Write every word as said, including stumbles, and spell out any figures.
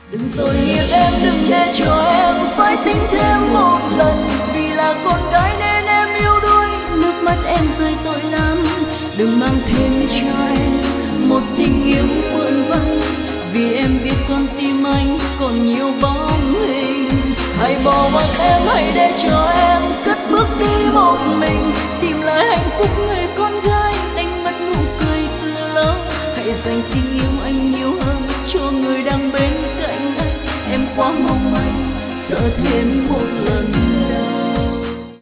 Đừng tội nghiệp em, đừng để cho em phải tính thêm một lần. Vì là con gái nên em yếu đuối, nước mắt em rơi tội lắm. Đừng mang thêm cho em một tình yêu vươn vắn, vì em biết con tim anh còn nhiều bóng hình. Hãy bỏ mặc em, hãy để cho em cất bước đi một mình, tìm lại hạnh phúc người con gái đánh mất nụ cười từ lâu. Hãy dành tình yêu anh nhiều hơn cho người đang bên cạnh anh. Em quá mong manh sợ thêm một lần đau.